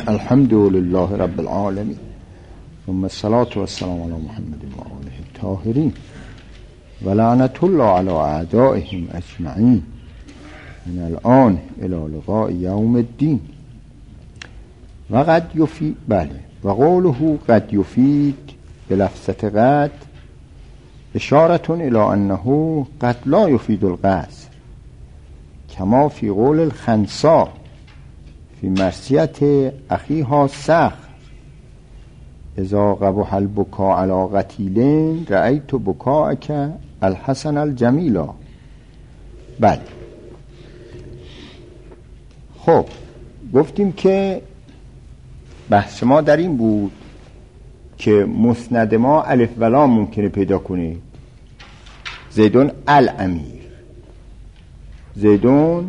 الحمد لله رب العالمين ثم الصلاة والسلام على محمد و آله الطاهرین و لعنت الله على اعدائهم اجمعین من الان الى لقاء یوم الدین. و قد یفید، بله، و قوله قد یفید بلفظة قد اشارة الى انه قد لا یفید القصر کما فی قول الخنساء فی مرثیت اخیها صخر اذا قبح البکاء علی قتیلین رأیت بکاءک الحسن الجمیلا. بله، خب گفتیم که بحث ما در این بود که مسند ما الف و لام ممکنه پیدا کنید. زیدون الامیر، زیدون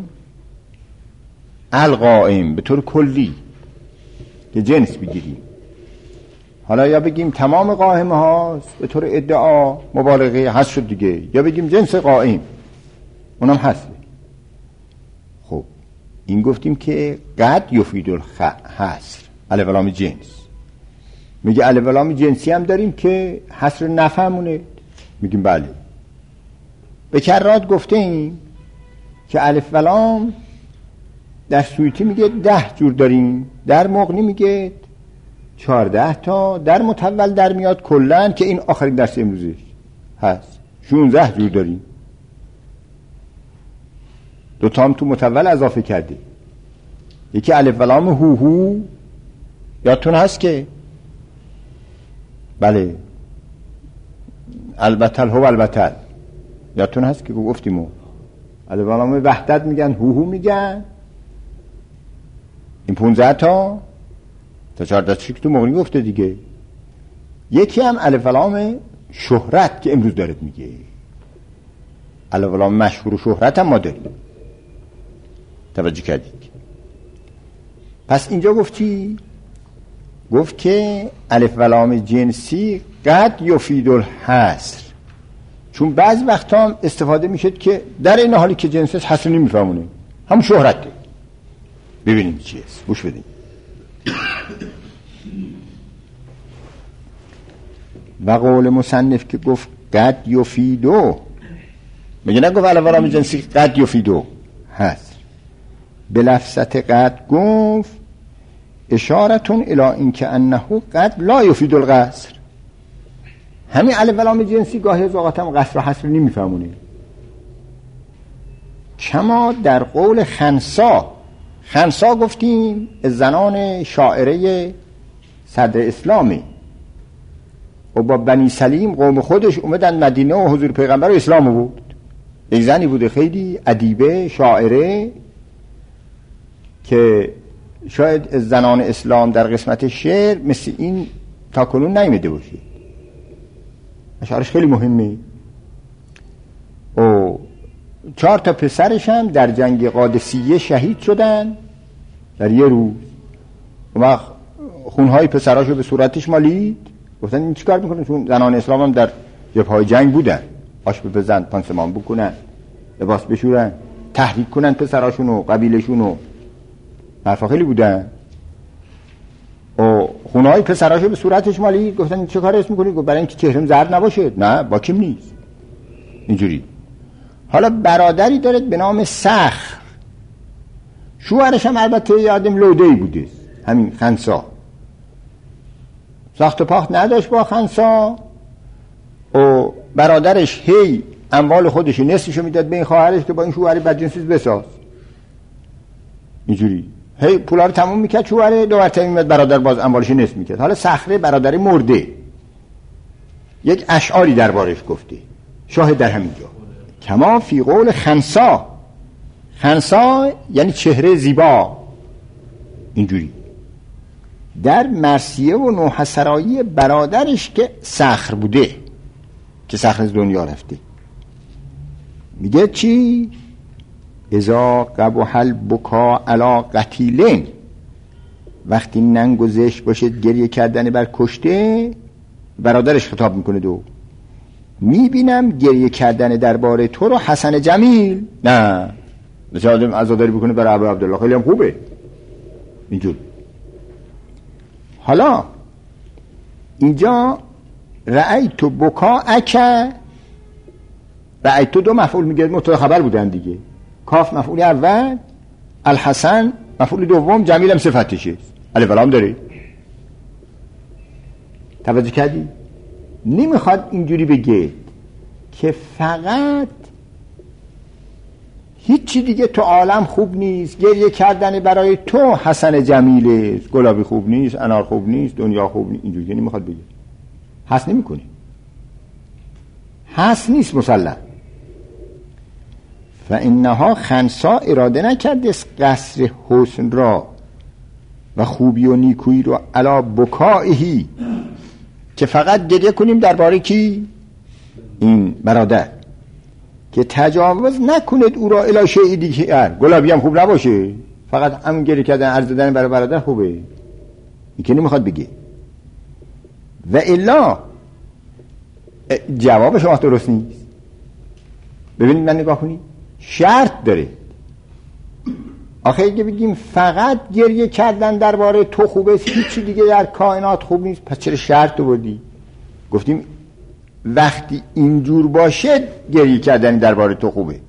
القائم، به طور کلی که جنس بگیریم. حالا یا بگیم تمام قائمه هاست به طور ادعا، مبالغه هست شد دیگه، یا بگیم جنس قائم اونم هست. خب این گفتیم که قد یفید الحصر، الف و لام جنس. میگه الف و لام جنسی هم داریم که حصر نفهمونه. میگیم بله. به کرات گفته ایم که الف و لام در سویتی میگه 10 جور داریم، در مغنی میگه 14 تا، در متول در میاد کلن که این آخرین درس امروزش هست 16 جور داریم. 2 تا هم تو متول اضافه کرده. یکی الف و لام هو یادتون هست که بله، البته هو البته یادتون هست که گفتیم الف و لام وحدت میگن، هو میگن. این 15 تا 14 تا تو مغنی گفته دیگه. یکی هم الف و لام شهرت که امروز دارد میگه. الف و لام مشهور و شهرت هم ما داریم. توجه کردید؟ پس اینجا گفت که الف و لام جنسی قد یفید الحصر، چون بعضی وقتا هم استفاده میشد که در این حالی که جنس حصر نمیفهمونه، هم شهرته. ببینیم چی است، گوش بدیم. و قول مصنف که گفت قد یفیدو، میگه نگفت الف و لام جنسی قد یفیدو هست، به لفظت قد گفت اشارتون الی اینکه انه قد لا یفید القصر. همین الف و لام جنسی گاهی از اوقات هم قصر و حصر نمیفهمونه. کما در قول خنسا گفتیم زنان شاعره صدر اسلامی و با بنی سلیم قوم خودش اومدن مدینه و حضور پیغمبر و اسلام بود. یک زنی بوده خیلی ادیبه شاعره که شاید زنان اسلام در قسمت شعر مثل این تا کنون نیامده باشه. اشعارش خیلی مهمه. و 4 تا پسرش هم در جنگ قادسیه شهید شدن در یه روز. و خونهای پسراشو به صورتش مالید. گفتن این چیکار میکنن؟ چون زنان اسلام هم در جبهه‌های جنگ بودن، آش بزن، پانسمان بکنن، لباس بشورن، تحریک کنن پسراشون و قبیلشون، حرفا خیلی بودن. و خونهای پسراشو به صورتش مالید. گفتن چه کار اسم میکنی؟ گفت برای اینکه چهرم زرد نباشه. نه، با کیم نیست اینجوری. حالا برادری دارد به نام صخر، شوهرش هم البته یادم لودهی بوده، همین خنسا. ساخت و پاخت نداشت با خنسا و برادرش هی اموال خودش نصفشو میداد به این خواهرش که با این شوهر بدجنسیز بساز. اینجوری هی پولا رو تموم میکرد شوهر، 2 مرتبه میاد برادر باز اموالش نصف میکرد. حالا صخره برادر مرده یک اشعاری دربارش گفته، شاهد در همینجا. کما فی قول خنسا یعنی چهره زیبا. اینجوری در مرثیه و نوحسرایی برادرش که صخر بوده، که صخر از دنیا رفته، میگه چی؟ اذا قبح البکاء علی قتیلین، وقتی ننگ و زشت باشه گریه کردن بر کشته، برادرش خطاب میکنه دو میبینم گریه کردن درباره تو رو حسن جمیل. نه مثل آدم عزاداری بکنه برای ابو عبدالله، خیلی هم خوبه اینجور. حالا اینجا رأیت بکاءک، رأیت دو مفعول میگه، مبتدا خبر بودن دیگه. کاف مفعول اول، الحسن مفعول دوم، جمیل هم صفتشه، الف لام داره. توجه کردی؟ نمیخواد اینجوری بگه که فقط هیچی دیگه تو عالم خوب نیست، گریه کردن برای تو حسن جمیله، گلابی خوب نیست، انار خوب نیست، دنیا خوب نیست، اینجوری نمیخواد بگه. حس نمیکنه، حس نیست مسلم. فانها خنسا اراده نکرده قصر حسن را و خوبی و نیکویی رو علا بکائهی، که فقط گریه کنیم درباره کی؟ این برادر، که تجاوز نکنید او را الی شیء دیگر. گلابی هم خوب نباشه، فقط همون گریه کردن عرض دادن برای برادر خوبه، این که نمیخواد بگه. و الا جواب شما درست نیست. ببینید من نگاه کنید، شرط داره. آخه اگه بگیم فقط گریه کردن درباره تو خوبه، هیچی دیگه در کائنات خوب نیست، پس چرا شرط آوردی؟ گفتیم وقتی اینجور باشه گریه کردن درباره تو خوبه،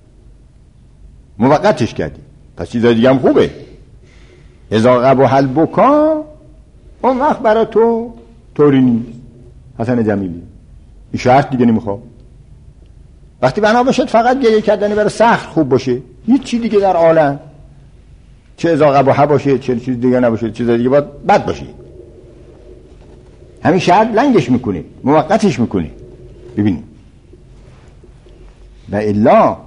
موقتش کردی، پس چیزای دیگه هم خوبه. اذا قبح البکا، اون وقت برای تو طوری نیست حسن جمیلی، این شرط دیگه نمیخواد. وقتی بنا باشد فقط گریه کردن برای سخت خوب باشه، هیچ چی دیگه در عالم، چه اذا قبح باشه چه چیز دیگه نباشه، چیز دیگه باید بد باشه، همین شرط لنگش میکنه، موقتش میکنه. ببینید و الا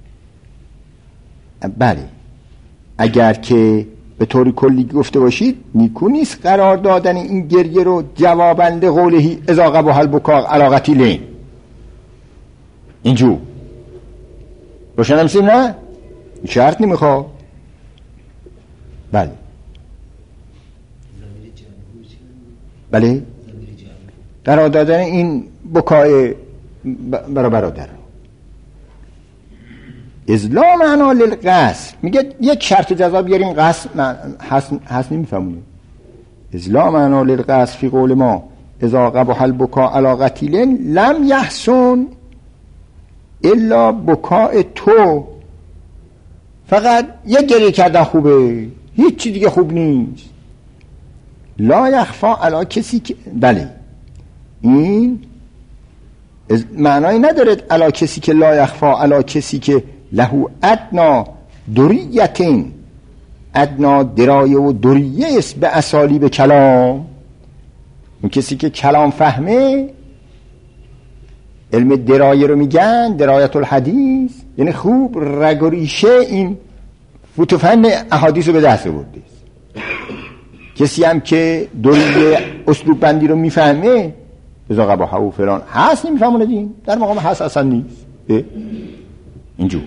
بله، اگر که به طور کلی گفته باشید نیکو نیست قرار دادن این گریه رو جوابند قولهی اذا قبح البکا علی قتیلین. اینجور روشن همسیم نه؟ شرط نمیخواد. بله بله، قرار دادن این بکای برای برادر. ازلا معنا للقصر، میگه یک شرط جزا بیاریم، قصر حس نمیفهمونه. ازلا معنا للقصر فی قول ما اذا قبح البکا علی قتیلین لم یحسن الا بکاء تو. فقط یک گریه کردن خوبه، هیچ چی دیگه خوب نیست. لا یخفا علی کسی که، بله این معنایی نداره علی کسی که لا یخفا علی کسی که له ادنا دریتین، ادنا درایه و دریه است به اسالیب کلام. اون کسی که کلام فهمه، علم درایه رو میگن درایت الحدیث، یعنی خوب رگ و ریشه این فوتوفن احادیث رو به دست آورده. کسی هم که دریه اسلوب بندی رو میفهمه، اذا قبح و فلان هست نمیفهمونه، دین در مقام هست اصلا نیست. اینجور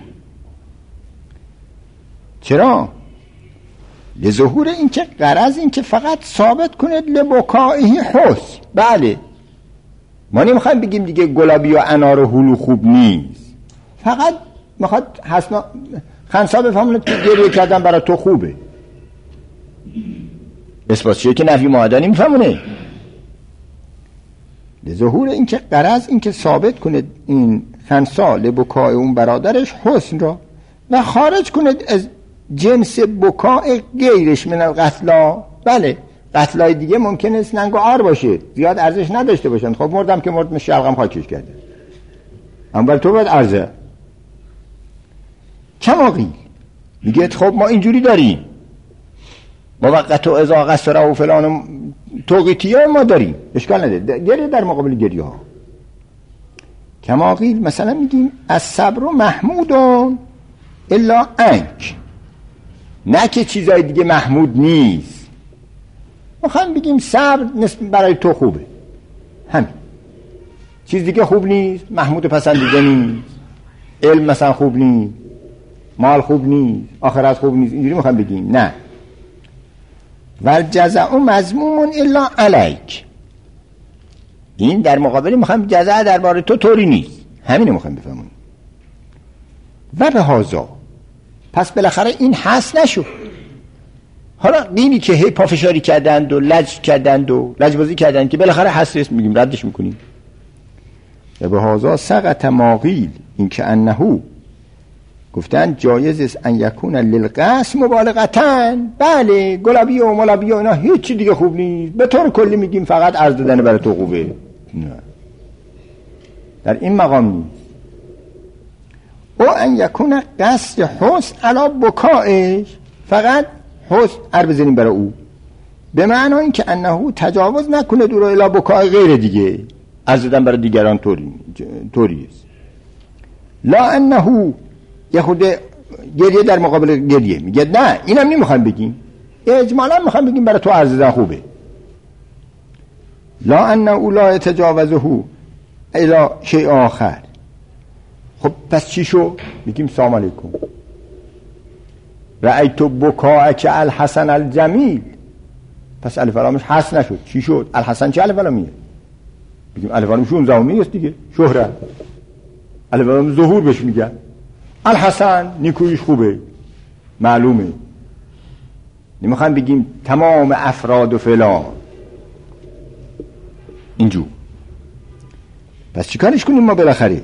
چرا؟ لظهور این که غرض این که فقط ثابت کنید لبکائه حسن. بله ما نمیخوایم بگیم دیگه گلابی و انار و هلو خوب نیست، فقط میخواد حسنا خنسا بفهمونه که گریه کردن برای تو خوبه. اثبات چیه که نفی معاده نمیفهمونه. لظهور این که غرض این که ثابت کنید این خنسا لبکای اون برادرش حسن را و خارج کنید از جنس بکای غیرش من القتلا. بله قتلای دیگه ممکنه است ننگ و عار باشه، زیاد ارزش نداشته باشن. خب مردم که مرد، شلقم خاکش کرده، اما تو باید ارزه. کماقی میگه خب ما اینجوری داریم موقت و اذا قصر و فلان توقیتیه ما داریم، اشکال نداره، گریه در مقابل گریه ها. کماقیل مثلا میگیم از صبر و محمودون الا انک، نه که چیزای دیگه محمود نیست. میخوایم بگیم صبر برای تو خوبه، همین. چیز دیگه خوب نیست، محمود پسندیده نیست، علم مثلا خوب نیست، مال خوب نیست، آخرت خوب نیست، اینجوری میخوایم بگیم نه. والجزع مذموم الا علیک، این در مقابل میخوایم جزع درباره تو طوری نیست، همینو میخوایم بفهمونیم. و به هازا، پس بالاخره این حس نشد. حالا اینی که هی پافشاری کردند و لج کردند و لجبازی کردند که بالاخره هست میگیم ردش میکنیم. و به هذا سقط ما قیل، این که انه گفتن جایز است ان یکون للقصد مبالغتاً. بله گلابی و ملابی و اینا هیچی دیگه خوب نیست، به طور کلی میگیم فقط عرض دادن برای تو خوبه. نه، در این مقام نیست. او ان یکون قصد حسن علا بکائش، فقط حسن عرض بزنیم برای او، به معنی این که انه تجاوز نکنه دور الی بکاء غیر دیگه، عرض دادن برای دیگران طوری است. لا انه یه خود گریه در مقابل گریه میگه نه اینم نمیخوایم بگیم، اجمالا میخوایم بگیم برای تو عرض دادن خوبه. لا انه لا يتجاوزه الی شیء آخر. خب پس چی شو؟ میگیم سلام علیکم رأیت بکاءک الحسن الجمیل، پس الف لامش حسن نشد، چی شد؟ الحسن چه الف لامیه؟ میگیم الف لام 16 است دیگه، شهرت. الف لام ظهور بهش میگن. الحسن نیکویش خوبه، معلومه. نمیخوایم بگیم تمام افراد و فلان اینجور. پس چیکارش کنیم ما بالاخره؟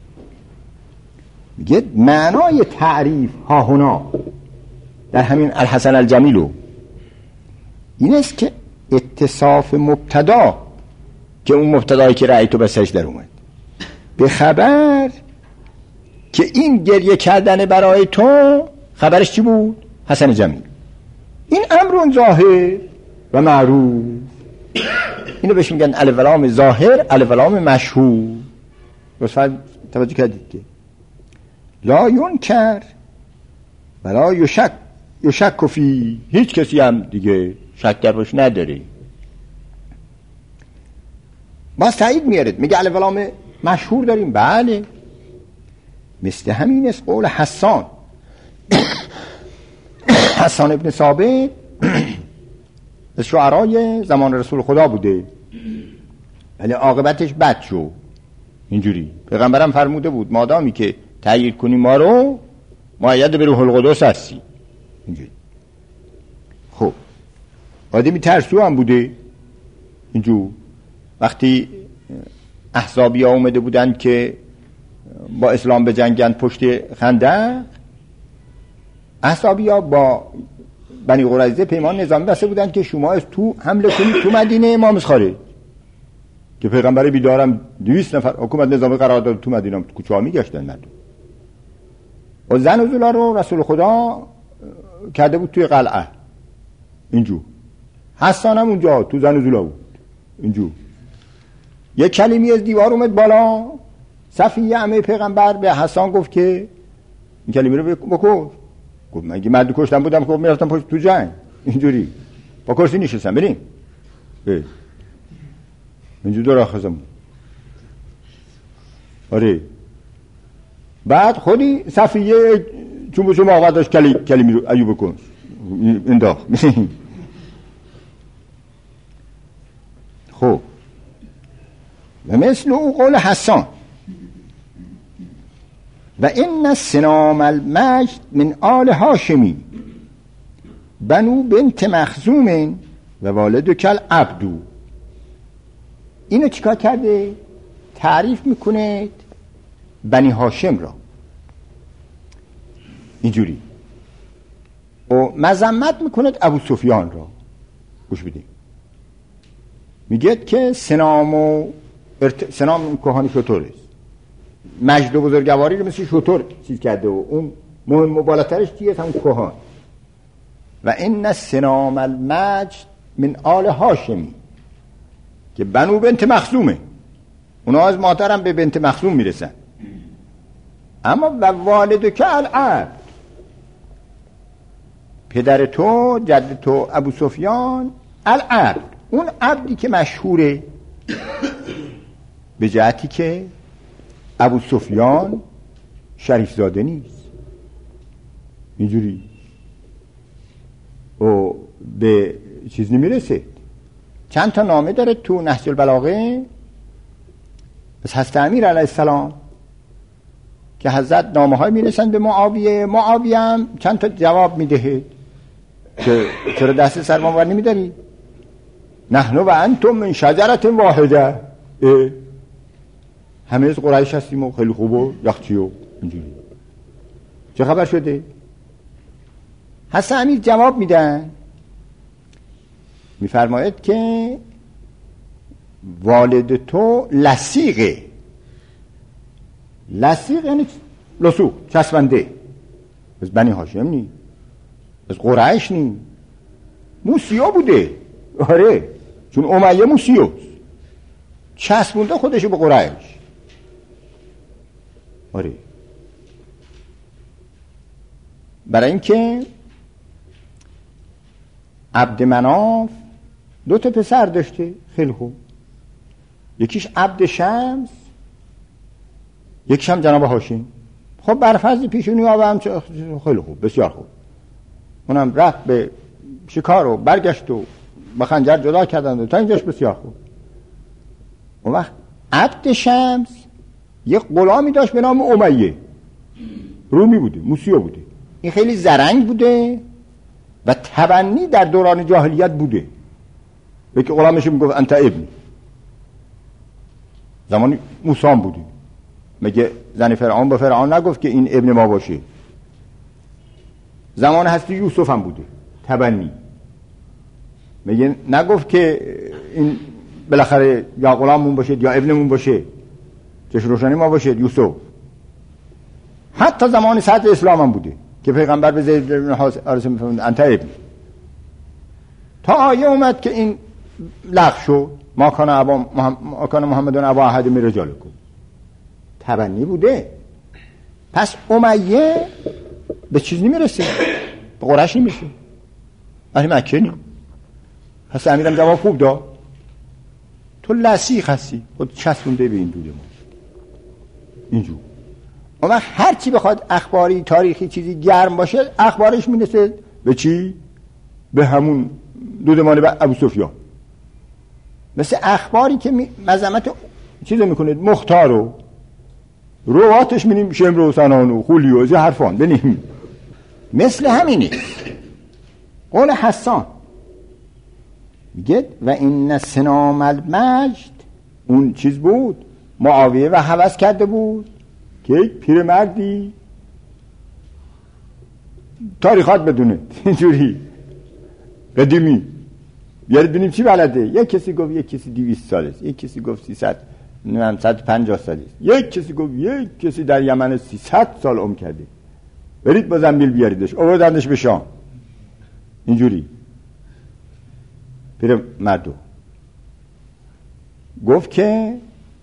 میگه معنای تعریف ها هنا در همین الحسن الجمیلو این است که اتصاف مبتدا، که اون مبتدایی که رأی تو بسش در اومد، به خبر که این گریه کردن برای تو خبرش چی بود؟ حسن جمیل. این امر ظاهر و معروف، اینو بهش میگن الف لام ظاهر الف لام مشهور. لطفاً توجه کردید که لا ینکر ولا یشک فی، هیچ کسی هم دیگه شک در باش نداره. باز تایید میارد میگه الف لام مشهور داریم. بله مثل همین است قول حسان حسان ابن ثابت از شعرای زمان رسول خدا بوده، ولی عاقبتش بد شد. اینجوری پیغمبرم فرموده بود مادامی که تأیید کنی ما رو مؤید به روح القدس هستی. اینجوری. خب آدمی ترسو هم بوده اینجور. وقتی احزابی ها اومده بودند که با اسلام به جنگند پشت خندق، احزابی ها با بنی قریظه پیمان نظامی بسته بودند که شما از تو حمله کنید تو مدینه امام خارج، که پیغمبر بیدارم 200 نفر حکومت نظامی قرار داد تو مدینه، تو کوچه ها میگشتن مردم. و زن و زولا رو رسول خدا کرده بود توی قلعه اینجور. حسان هم اونجا تو زن و زولا بود اینجور. یک کلمی از دیوار اومد بالا، صفیه عمه پیغمبر به حسان گفت که این کلمه رو بکش. گفت من اگه مرد کشتم بودم که میرفتم پشت تو جنگ. اینجوری با کرسی نشستم بریم اینجور دور آخزم. آره بعد خودی صفیه چون به شما آقا داشت کلمی رو ایوب کن انداخت. خب و مثل او قول حسان و این سنام المجد من آل هاشمی بنو بنت مخزوم و والد کل عبدو. اینو چیکار کرده؟ تعریف میکنه بنی هاشم را اینجوری و مذمت میکنه ابو سفیان را. گوش بدیم. میگه که سنام کهانی شطور است، مجد و بزرگواری رو مثل شطور چیز کرده و اون مهم و بالاترش چیه؟ همون کهان. و این سنام المجد من آل هاشمی که بنو بنت مخزومه، اونا از مادرم به بنت مخزوم میرسن. اما و والد که العبد، پدر تو جد تو ابو سفیان العبد، اون عبدی که مشهوره به جهتی که ابو سفیان شریف زاده نیست. اینجوری و به چیز نمیرسه. چند تا نامه داره تو نهج البلاغه از حضرت امیر علیه السلام که حضرت نامه های میرسن به معاویه هم چند تا جواب میده. که چرا دست سرمان ور نمیداری؟ نحن و انتم من شجرت واحده، همه از قریش هستیم و خیلی خوب و یخچی و اینجوری. چه خبر شده؟ حسن امیر جواب میدن، میفرماید که والد تو لصیقه. لصیق یعنی لصوق، چسبنده. از بنی هاشم نی، از قریش نی، موسیا بوده. آره، چون امیه موسیوست، چسبونده خودشو به قریش. آره، برای اینکه عبد مناف 2 پسر داشته خیلی خوب، یکیش عبد شمس، یکیش هم جناب هاشم. خب برفرض پیشونی ها هم خیلی خوب، بسیار خوب. اونم رفت به شکار و برگشت و با خنجر جدا کردند و تا اینجاش بسیار خوب. اون وقت عبد شمس یک غلامی داشت به نام امیه، رومی بوده، موسیا بوده. این خیلی زرنگ بوده و تبنی در دوران جاهلیت بوده. یکی غلامش میگفت انت ابن، زمانی موسام بوده. مگه زن فرعون به فرعون نگفت که این ابن ما باشه؟ زمان هستی یوسف هم بوده، تبنی. مگه نگفت که این بالاخره یا غلاممون باشه یا ابنمون باشه، چش روشنی ما باشه؟ یوسف. حتی زمان صدر اسلام هم بوده که پیغمبر به زید بن حارثه میفرمود انت ابن، تا آیه اومد که این لغو شد، ما کان محمد ابا احد من رجالکم. تبنی بوده. پس امیه به چیز نمیرسه، به قریش نمیرسه، اهل مکه نیم. پس امیرم جواب خوب داد، تو لصیق هستی، خود چسبونده به این دوده ما اینجور. اما هر چی بخواد اخباری تاریخی چیزی گرم باشه، اخبارش میرسه به چی؟ به همون دودمان به ابو سفیان. مثل اخباری که مذمت چیزو میکنه مختار و رواتش میریم شمر و سنان و خولی و از حرفان بنیم. مثل همینه قول حسان میگه و این سنام المجد، اون چیز بود معاویه و هوس کرده بود که یک پیرمردی تاریخات بدونه اینجوری قدیمی بیارید ببینیم چی بلده. یک کسی گفت یک کسی 200 ساله است، یک کسی گفت 300 150 ساله است، یک کسی گفت یک کسی در یمن 300 سال عمر کرده. برید با زنبیل بیاریدش، آوردندش به شام. اینجوری پیر مردو گفت که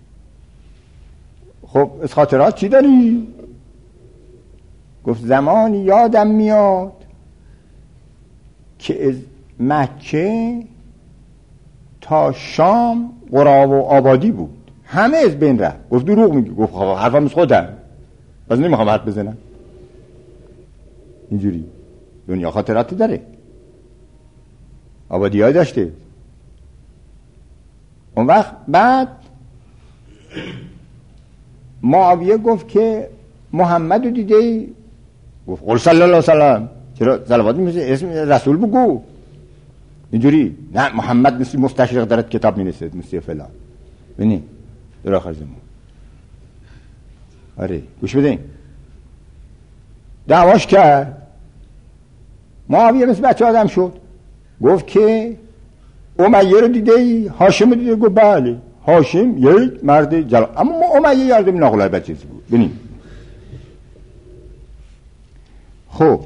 خب از خاطرات چی داری؟ گفت زمانی یادم میاد که از مکه تا شام قراب و آبادی بود، همه از بین رفت. گفت دروغ میگی. گفت خب حرفم از خودم، باز نمیخوام حرف بزنم. اینجوری دنیا خاطراتی داره، آبادی های داشته. اون وقت بعد معاویه گفت که محمد رو دیده؟ گفت قل صلی الله علیه وسلم. چرا صلوات میشه؟ اسم رسول بگو. اینجوری نه، محمد مثل مستشرق دارد کتاب مینویسه مثل فلان. ببین در آخر زمان. آره گوش بدین، دعواش کرد. معاویه مثل بچه آدم شد، گفت که امیه رو دیده ای؟ هاشم رو دیده؟ گفت بله. هاشم یک مرد جلال، اما امیه یادم ناقلای بچه بود. ببین خب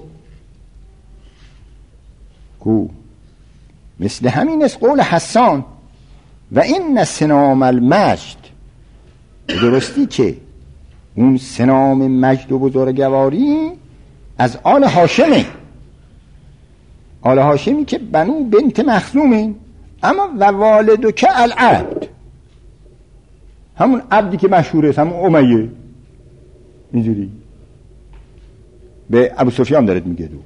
کو مثل همین است قول حسان و این سنام المجد، درستی که اون سنام مجد و بزرگواری از آل هاشمه، آل هاشمی که بنو بنت مخزومه. اما و والدو که العبد، همون عبدی که مشهوره، همون امیه. اینجوری به ابو سفیان دارد میگه دو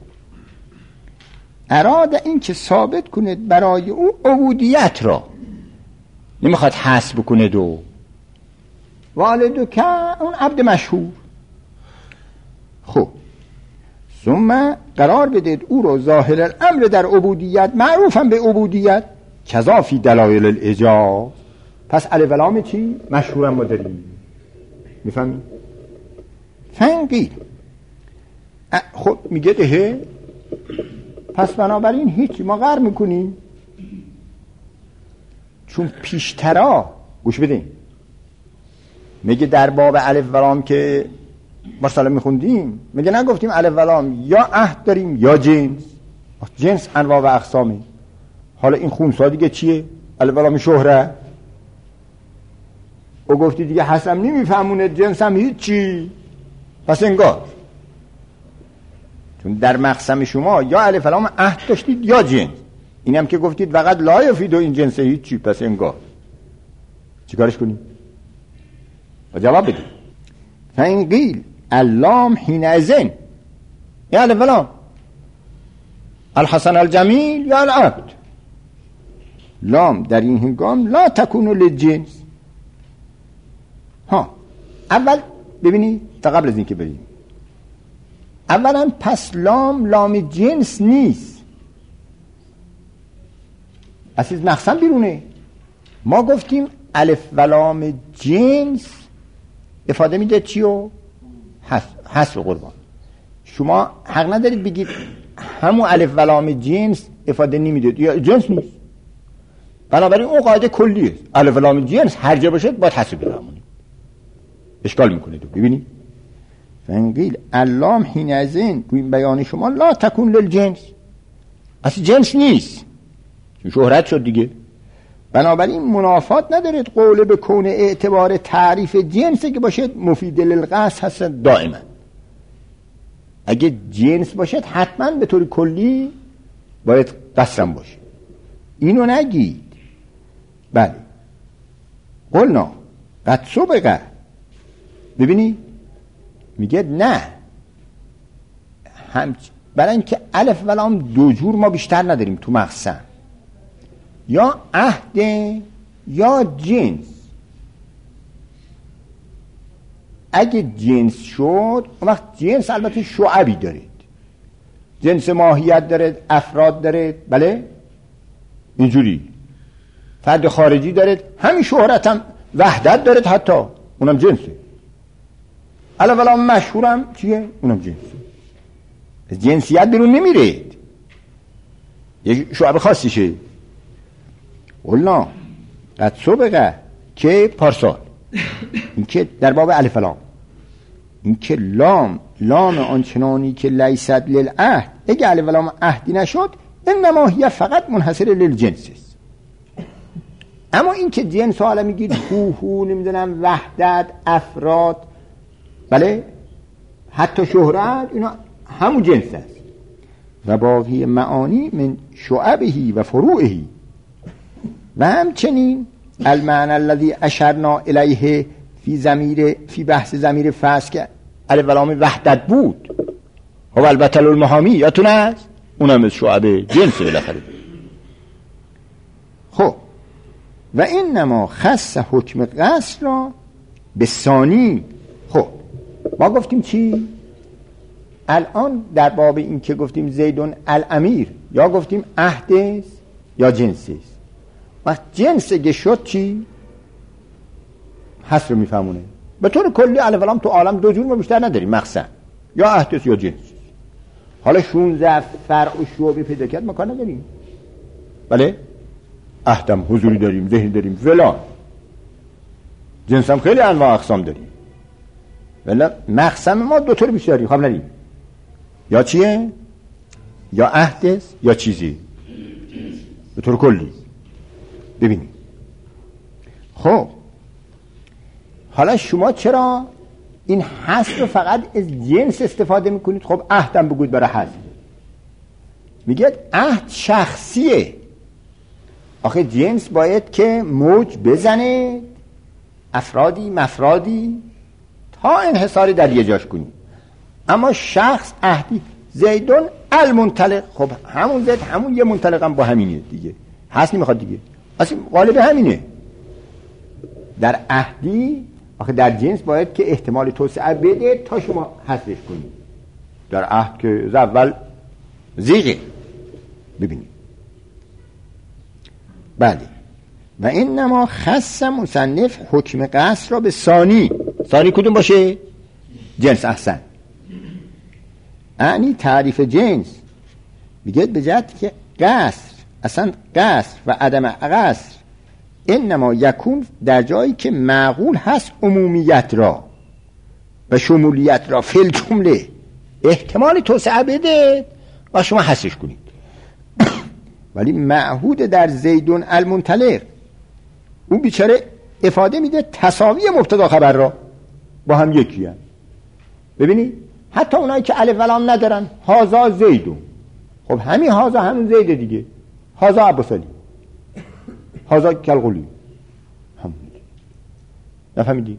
اراد این که ثابت کند برای او عبودیت را، نمیخواد حسب کنه. دو والدو که اون عبد مشهور. خب ثم قرار بدید او رو ظاهر الامر در عبودیت، معروفم به عبودیت، کذا فی دلایل الاعجاز. پس الف و لام چی؟ مشهورم ما داریم. میفهمی؟ فنقیل خب میگه ده، پس بنابراین هیچی، ما غر میکنیم. چون پیشترا گوش بدین، میگه در باب الف و لام که مثلا میخوندیم، میگه نگفتیم الف و لام یا عهد داریم یا جنس. جنس انواع و اقسامه. حالا این خونسا دیگه چیه؟ الف و لام شهره. او گفتی دیگه حسم نمیفهمونه، جنس هم هیچی. پس انگار چون در مقسم شما یا الف و لام عهد داشتید یا جنس، اینم که گفتید فقط لا یفید و این جنس هیچی، پس انگار چیکارش کنیم؟ و جواب بدید. فین قیل اللام حینئذ، یا الف و لام الحسن الجمیل یا العبد، لام در این هنگام لا تکون للجنس. ها اول ببینید تا قبل از این که بریم، اولا پس لام جنس نیست، اصلا مقسم بیرونه. ما گفتیم الف و لام جنس افاده میده چیو؟ حذف قربان. شما حق ندارید بگید همون الف و لام جنس افاده نمیده یا جنس نیست. بنابراین اون قاعده کلیه، الف و لام جنس هر جا باشه باید حذف بفرمایید. اشکال میکنه. تو ببینید فنقیل اللام حینئذ، تو این بیان شما لا تکون للجنس، اصلا جنس نیست، شهرت شد دیگه. بنابراین منافات ندارد قول به کون اعتبار تعریف جنس که باشد مفید للقصد هست دائما. اگه جنس باشد حتما به طور کلی باید قصرم باشه، اینو نگید. بله قلنا قد سبقه. ببینی میگه نه، برای اینکه الف و لام دو جور ما بیشتر نداریم تو مقسم، یا عهد یا جنس. اگه جنس شد اون وقت جنس البته شعبی دارید، جنس ماهیت دارید، افراد دارید، بله اینجوری فرد خارجی دارید، همین شهرت هم وحدت دارید، حتی اونم جنسه. الف و لام مشهورم چیه؟ اونم جنسه. جنسیت بیرون نمیرید، یه شعب خاصیشه. قلنا قد سبقه که پارسال، این که در باب الف و لام، این که لام آنچنانی که لیست للعهد، اگه الف و لام عهدی نشد انما هی فقط منحصر للجنس است. اما این که جنس حالا میگید هو نمیدونم وحدت، افراد، بله حتی شهرت، اینا همون جنس است. و باقی معانی من شعبهی و فروعهی. و همچنین المعنى الذي اشرنا الیه فی بحث ضمیر فصل که الف و لام وحدت بود، هو البتل المحامی، یادتون است؟ اونم از شعبه جنس بالاخره. خب و انما خص حکم قصر را به ثانی. خب ما گفتیم چی؟ الان در باب این که گفتیم زیدون الامیر، یا گفتیم عهد یا جنس است. وقت جنس اگه شد چی؟ حصر میفهمونه. به طور کلی الف و لام تو عالم دو جور ما بیشتر نداریم، مقسم یا عهد یا جنس. حالا 16 فرع و شعبه پیدا کرد ما کار نداریم، بله عهدم حضوری داریم، ذهنی داریم، فلان. جنس هم خیلی انواع اقسام داریم، ولی مقسم ما دو طور بیشتر داریم. خب نداریم، یا چیه؟ یا عهد یا چیزی، به طور کلی. ببینید خب حالا شما چرا این حذف رو فقط از جنس استفاده میکنید؟ خب عهدم بگوید برای حذف. میگه عهد شخصیه، آخه جنس باید که موج بزنه، افرادی مفرادی تا انحصاری در یه جاش کنید. اما شخص عهدی، زیدون المنطلق، خب همون زید همون یه منطلق هم با همینه دیگه، هست نمیخواد دیگه، اصلا غالب همینه. در عهدی آخه در جنس باید که احتمال توسعه بده تا شما حذفش کنید. در عهد که از اول زیغه. ببینید بله و اینما خص مصنف حکم قصر را به ثانی کدوم باشه؟ جنس. احسن، یعنی تعریف جنس میگه به جهت که قصر، اصلا قصر و عدم قصر انما یکون در جایی که معقول هست عمومیت را و شمولیت را فی الجمله احتمال توسعه بده و شما حسش کنید. ولی معهود در زیدون المنطلق اون بیچاره افاده میده تساوی مبتدا خبر را با هم یکی هم. ببینید حتی اونایی که الف و لام ندارن، هازا زیدون، خب همین هازا همون زیده دیگه، هازا عباسلی، هازا کلغولی، همون نفهمیدی؟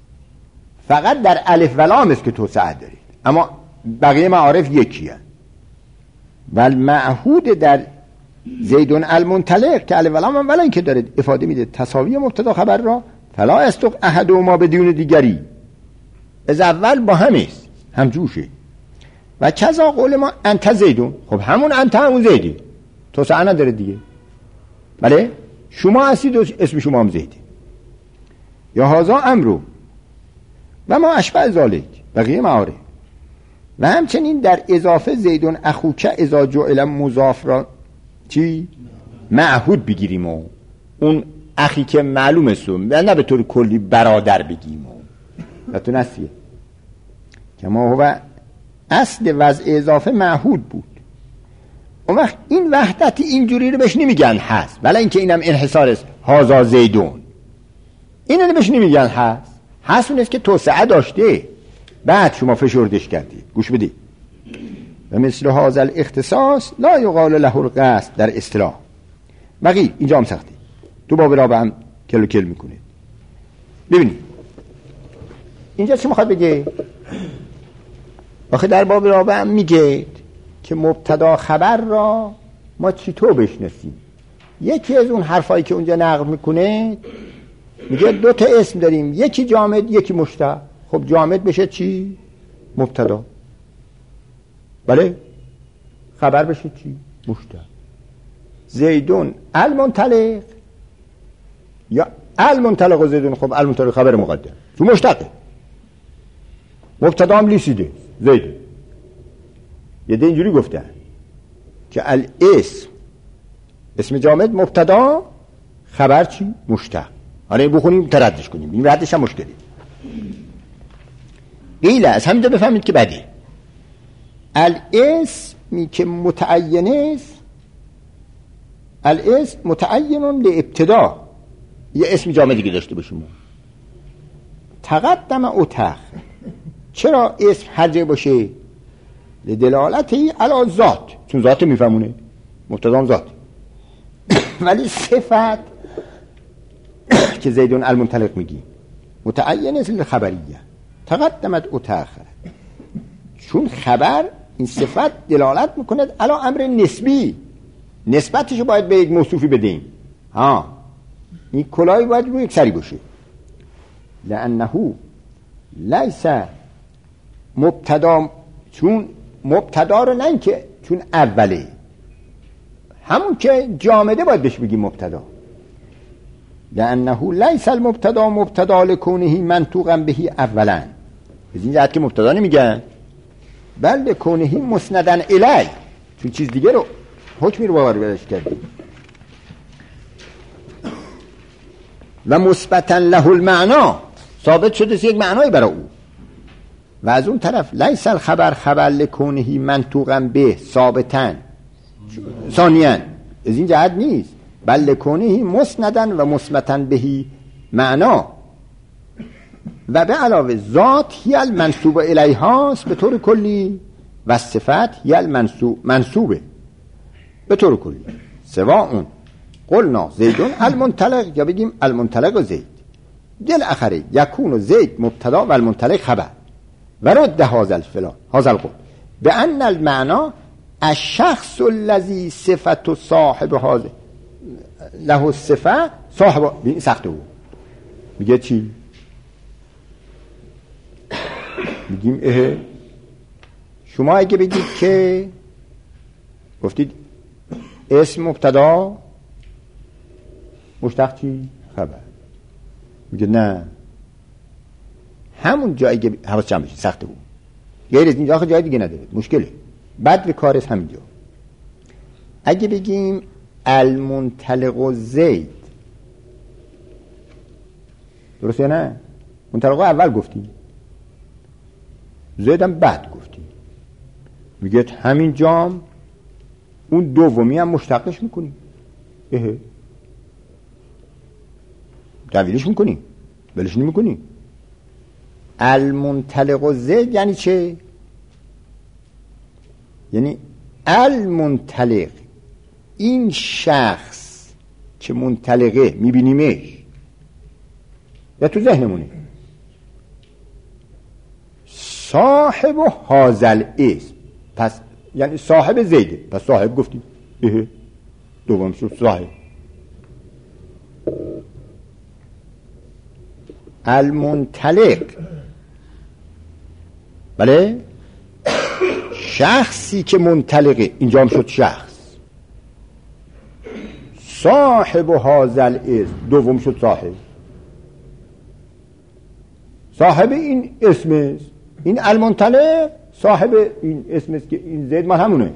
فقط در الف و لام است که توسعه دارید، اما بقیه معارف یکی هم. ولی معهود در زیدون المنطلق که الف و لام اولا که داره افاده میده تساوی مبتدا خبر را، فلا استق احد و ما بدون دیگری، از اول با همیست، هم جوشه. و کذا قول ما انت زیدون، خب همون انت همون زیدی، توسعه نداره دیگه. بله شما هستید و اسم شما هم زیده. یا هازا امرو و ما اشبه ذالک بقیه معارف. و همچنین در اضافه زیدون اخوکه اذا جعل مضاف را چی؟ معهود بگیریم و اون اخی که معلوم است و نه به طور کلی برادر بگیم و تو نسیه که ما هو اصل وضع اضافه معهود بود. اون وقت این وحدت اینجوری رو بهش نمیگن هست، ولی اینکه اینم انحصار است هازا زیدون، اینو بهش نمیگن هست اون است که توسعه داشته بعد شما فشردش کردی. گوش بدی. و مثل هذا الاختصاص لا یقال له القصد در اصطلاح. بقی اینجا هم سختی، تو باب رابع هم کل و کل میکنه. ببینید اینجا چی میخواد بگه؟ آخه در باب رابع هم میگه که مبتدا خبر را ما چطور بشناسیم. یکی از اون حرفایی که اونجا نقل میکنه میگه دو تا اسم داریم، یکی جامد یکی مشتق. خب جامد بشه چی؟ مبتدا. بله خبر بشه چی؟ مشتق. زیدون المنطلق یا المنطلق و زیدون، خب المنطلق خبر مقدم تو مشتقه، مبتدا هم لیسیده زید. یه ده اینجوری گفتن که الاسم اسم جامد مبتدا خبر چی؟ مشتق. حالا بخونیم تردش کنیم این ردش هم مشکلی. قیل از همین بفهمید که بعدی الاسمی که متعین است، الاسم متعین لابتدا، یه اسم جامدی که داشته باشیم تقدم او تأخر. چرا اسم هر جای باشه؟ لدلالتی علی ذات، چون ذات میفهمونه، مبتدا هم ذات. ولی صفت که زیدون المنطلق میگی متعین است لخبریه تقدمت او تأخر، چون خبر این صفت دلالت میکنه علی امر نسبی، نسبتشو باید به یک موصوفی بدیم. این کلاهی باید روی یک سری باشه. لانه لیس مبتدا، چون مبتدا رو نه که چون اوله، همون که جامده باید بهش بگیم مبتدا. لانه لیس المبتدا مبتدا لکونه منطوقا بهی اولا، از این جهت که مبتدا نمیگن، بل لکونه مسندا الی، چون چیز دیگه رو حکمی رو باور برش کردیم. و مثبتا له المعنا، ثابت شده یک معنایی برای او. و از اون طرف لیس الخبر خبر لکونه منطوقا به ثابتا ثانیا، از این جهت نیست، بل لکونه مسندا و مثبتا بهی معنا. و به علاوه ذات هی المنصوب الیهاست به طور کلی و صفت هی منصوبه به طور کلی. سواء قلنا زیدون المنطلق یا بگیم المنطلق و زید، دل اخره یکون زید مبتدا و المنطلق خبر. و رد هذا القول بان المعنى الشخص الذي صفت صاحب هذا له الصفه صاحب. این سخته بود. میگه چی؟ میگیم شما اگه بگید که گفتید اسم مبتدا مشتق چی؟ خبر. میگه نه، همون جایی که حواس جمع بشید سخته بود، غیر از اینجا جای دیگه نداره، مشکله. بعد کار از همینجا. اگه بگیم المنطلق زید، درسته یا نه؟ منطلق اول گفتیم، زید هم بعد گفتیم. میگه همین جام اون دومی هم مشتقش میکنیم، تعویلش میکنیم، بلش نمیکنیم. المنطلق زید یعنی چه؟ یعنی المنطلق، این شخص که منطلقه میبینیمش یا تو ذهنمونه، صاحب هازل اسم، پس یعنی صاحب زیده، پس صاحب گفتیم، دوم شد صاحب. المنطلق، بله، شخصی که منطلقه، اینجا هم شد شخص. صاحب هازل اسم، دوم شد صاحب. صاحب این اسم است، این المنطلق صاحب این اسم است که این زید من همونه،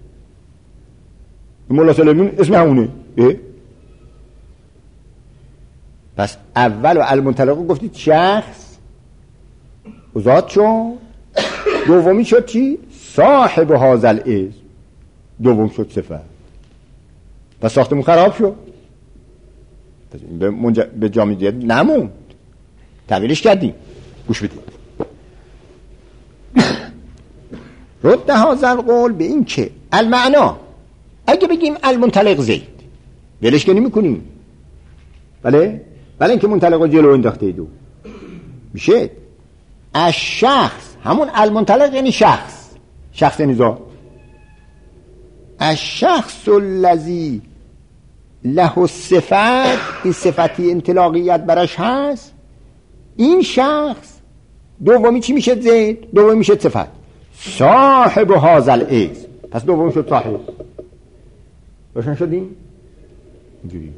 مولا سلیمون اسم همونه. پس اول و المنطلق گفتید شخص و ذات شد، دومی شد چی؟ صاحب هازل اسم، دوم شد صفت. پس ساختمون خراب شد، به جا میدید نموند، تعبیرش کردیم. گوش بدید. رد هازل قول به این که المعنا، اگه بگیم المنطلق زید ولش که نمی کنیم، بله اینکه منطلق رو جلو انداخته ایدو میشه الشخص، همون المنطلق یعنی شخص یعنی ذات. الشخص الذی له صفت، این صفتی انطلاقیت برش هست، این شخص دومی چی میشه؟ زید، دومی میشه صفت. صاحب هازل اسم، پس دومی شد صاحب. روشن شدیم؟ اینجوری.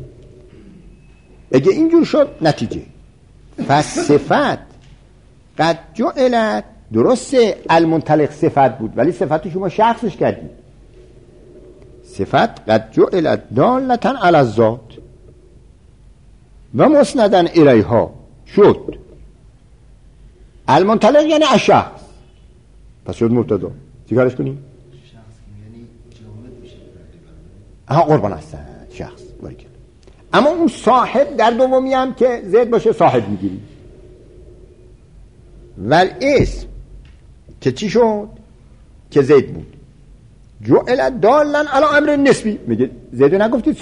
اگه اینجور شد نتیجه، پس صفت قد جعلت، درسته المنطلق صفت بود ولی صفت شما شخصش کردید. صفت قد جعلت دالتن علی الذات و مسندن الیها شد. المنطلق یعنی الشخص، پس شد مبتدا. چیکارش کنیم؟ شخص یعنی جامد میشه. قربان هستن شخص باریکلا. اما اون صاحب در دومی هم که زید باشه صاحب میگیری. ول اسم که چی شد؟ که زید بود. جعل دالن علی امر نسبی، میگه زید نگفتید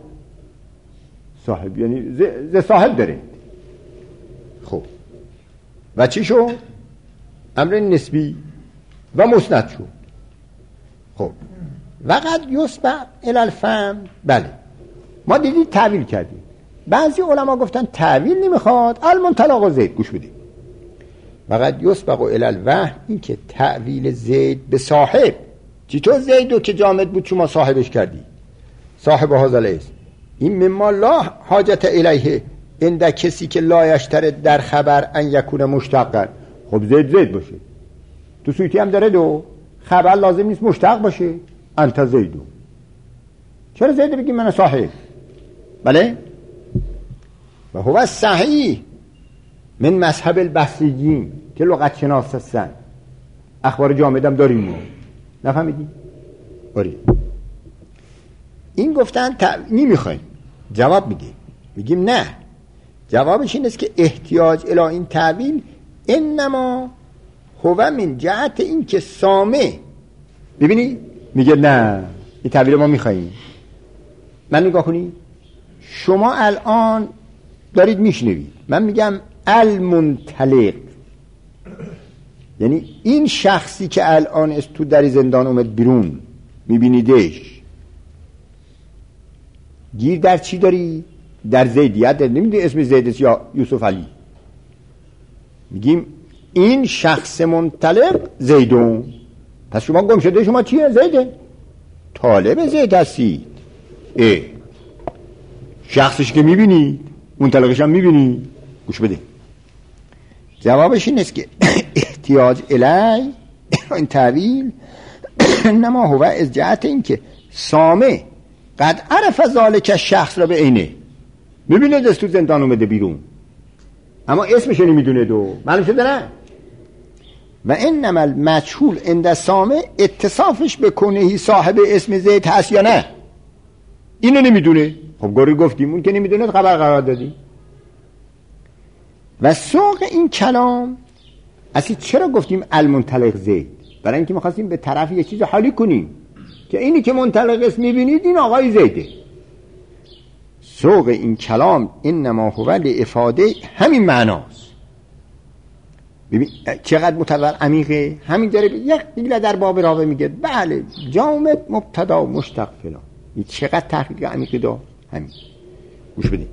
صاحب یعنی زید صاحب داره. خب و چی شد؟ امر نسبی و مسند شد. خب وقد یسبع الی الفهم، بله ما دیدید تعویل کردیم. بعضی علما گفتن تعویل نمیخواد، المنطلق زید. گوش بدید. وقد یسبق الی الوهم، این که تعویل زید به صاحب، چطور زیدو که جامد بود شما صاحبش کردی، صاحب هازل اسم، این مما لا حاجت الیه، عند کسی که لا یشترط در خبر ان یکون مشتقا. خب زید باشه، تو سویتی هم داره دو خبر لازم نیست مشتق باشه. انت زیدو، چرا زید بگیم من صاحب؟ بله. و هو صحیح من مذهب البصریین که لغت شناس هستن، اخبار جامدم داریم، نفهمیدی؟ آره. این گفتن نمیخوایم، جواب میگیم نه، جوابش این است که احتیاج الی این تعویل انما هو من جهت این که سامع، ببینی میگه نه این تعویل ما میخواییم. من نگاه کنی، شما الان دارید میشنوید، من میگم المنطلق یعنی این شخصی که الان از تو در زندان اومد بیرون میبینیدش، گیر در چی داری؟ در زیدیت. نمیدونی اسم زید یا یوسف علی، میگیم این شخص منطلق زیدون، پس شما گم شده شما چیه؟ زیده. طالب زید هستید. شخصش که میبینید منطلقش هم میبینید. گوش بده. جوابش این است که احتیاج الی این تعویل انما هو از جهت این که سامع قد عرف ذالک شخص را به عینه، میبینه دست تو زندان اومده بیرون اما اسمش نمیدونه دو معلوم شده نه. و انما المجهول عند سامع اتصافش به کنهی صاحب اسم زید هست یا نه اینو نمیدونه. خب گوری گفتیم اون که نمیدونه خبر قرار دادیم. و سوق این کلام اصلا چرا گفتیم المنطلق زید؟ برای اینکه می‌خواستیم به طرف یه چیز حالی کنیم که اینی که منطلق است میبینید این آقای زیده. سوق این کلام انما هو لافاده همین معناست. ببین چقدر متول عمیقه. همین داره یک دیگه در باب راوی میگه بله جامد مبتدا مشتق فلان. این چقدر تحقیق عمیقی داره. همین گوش بدید.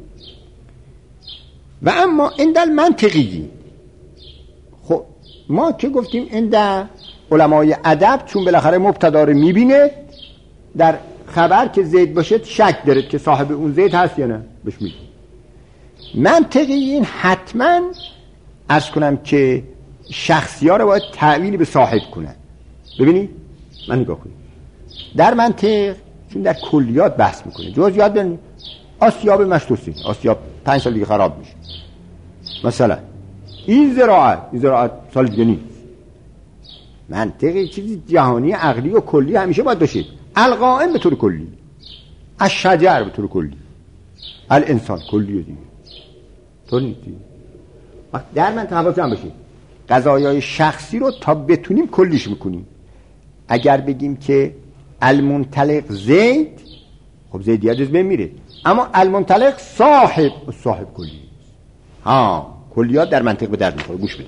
و اما عند المنطقی، خب ما که گفتیم عند علمای ادب چون بالاخره مبتدا رو میبینه در خبر که زید باشه شک داره که صاحب اون زید هست یا نه بهش میگه. منطقی این حتما عرض کنم که شخصی ها رو باید تعویل به صاحب کنن. ببینید من نگاه کنید در منطق چون در کلیات بحث میکنه جزئیات ببینید. آسیاب مشروطی آسیاب 5 سال دیگه خراب میشه. مثلا این زراعت سال دیگه نیست. منطقی چیزی جهانی عقلی و کلی همیشه باید باشه. القائم به طور کلی، الشجر به طور کلی، الانسان کلی دیگه طور نیست. وقت در منطقه حواستون باشه قضایای شخصی رو تا بتونیم کلیش میکنیم. اگر بگیم که المنطلق زید، خب زیدیت از بین میره، اما المنطلق صاحب کلی. کلیات در منطق به درد میخوره. گوش بده.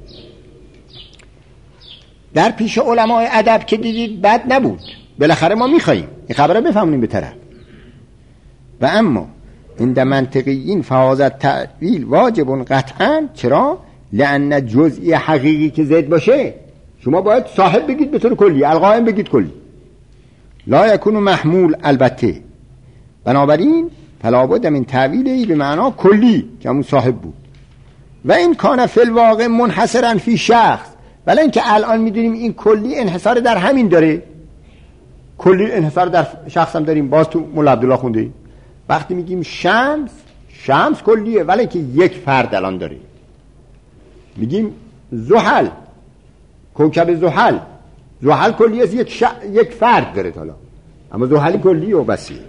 در پیش علمای ادب که دیدید بد نبود، بالاخره ما میخواییم این خبره بفهمونیم به طرف. و اما عند منطقیین فهازت تعویل واجب قطعا. چرا؟ لأن جزئی حقیقی که زید باشه شما باید صاحب بگید به طور کلی، القائم بگید کلی، لا یکون محمول البته. بنابراین فلا بد من تعویلی به معنا کلی که همون صاحب بود. و این کان فی الواقع منحصرا فی شخص، ولی اینکه الان میدونیم این کلی انحصار در همین داره. کلی انحصار در شخص هم داریم. باز تو مولا عبدالله خونده وقتی میگیم شمس کلیه ولی که یک فرد الان داره. میگیم زحل، کوکب زحل کلیه یک فرد داره حالا، اما زحل کلیه و بسیه.